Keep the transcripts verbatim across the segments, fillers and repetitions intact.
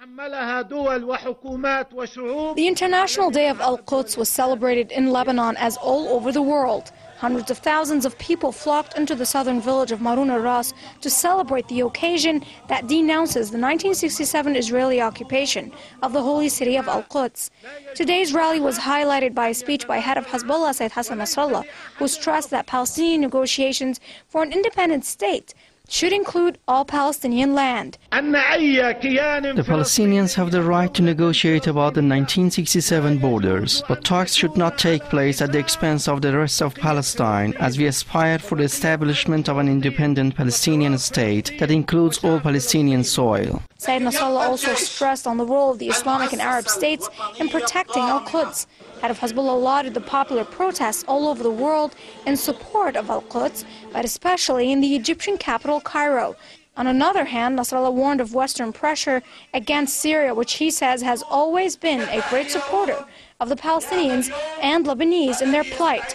The International Day of Al-Quds was celebrated in Lebanon as all over the world. Hundreds of thousands of people flocked into the southern village of Marun al-Ras to celebrate the occasion that denounces the nineteen sixty-seven Israeli occupation of the holy city of Al-Quds. Today's rally was highlighted by a speech by head of Hezbollah, Sayyid Hassan Nasrallah, who stressed that Palestinian negotiations for an independent state should include all Palestinian land. The Palestinians have the right to negotiate about the nineteen sixty-seven borders, but talks should not take place at the expense of the rest of Palestine, as we aspire for the establishment of an independent Palestinian state that includes all Palestinian soil. Sayyid Nasrallah also stressed on the role of the Islamic and Arab states in protecting Al-Quds. Head of Hezbollah lauded the popular protests all over the world in support of Al-Quds, but especially in the Egyptian capital, Cairo. On another hand, Nasrallah warned of Western pressure against Syria, which he says has always been a great supporter of the Palestinians and Lebanese in their plight.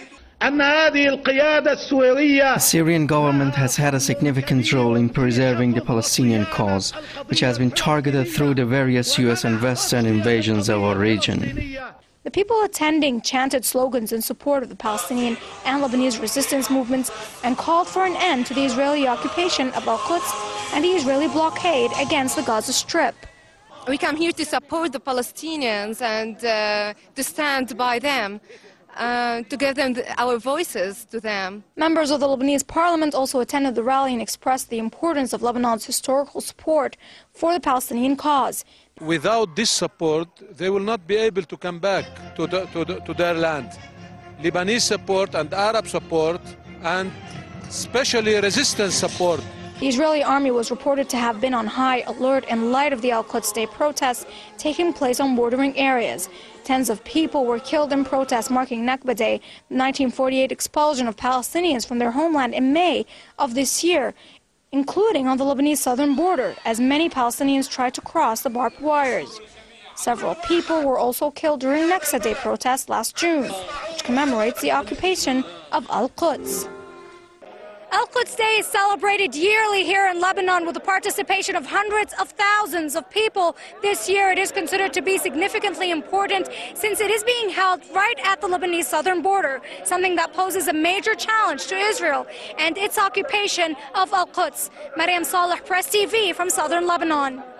The Syrian government has had a significant role in preserving the Palestinian cause, which has been targeted through the various U S and Western invasions of our region. The people attending chanted slogans in support of the Palestinian and Lebanese resistance movements and called for an end to the Israeli occupation of Al-Quds and the Israeli blockade against the Gaza Strip. We come here to support the Palestinians and uh, to stand by them. Uh, to give them the, our voices to them. Members of the Lebanese parliament also attended the rally and expressed the importance of Lebanon's historical support for the Palestinian cause. Without this support, they will not be able to come back to, the, to, the, to their land. Lebanese support and Arab support, and especially resistance support. The Israeli army was reported to have been on high alert in light of the Al-Quds Day protests taking place on bordering areas. Tens of people were killed in protests marking Nakba Day, the nineteen forty-eight expulsion of Palestinians from their homeland in May of this year, including on the Lebanese southern border, as many Palestinians tried to cross the barbed wires. Several people were also killed during Nakba Day protests last June, which commemorates the occupation of Al-Quds. Al-Quds Day is celebrated yearly here in Lebanon with the participation of hundreds of thousands of people. This year it is considered to be significantly important since it is being held right at the Lebanese southern border, something that poses a major challenge to Israel and its occupation of Al-Quds. Mariam Saleh, Press T V from southern Lebanon.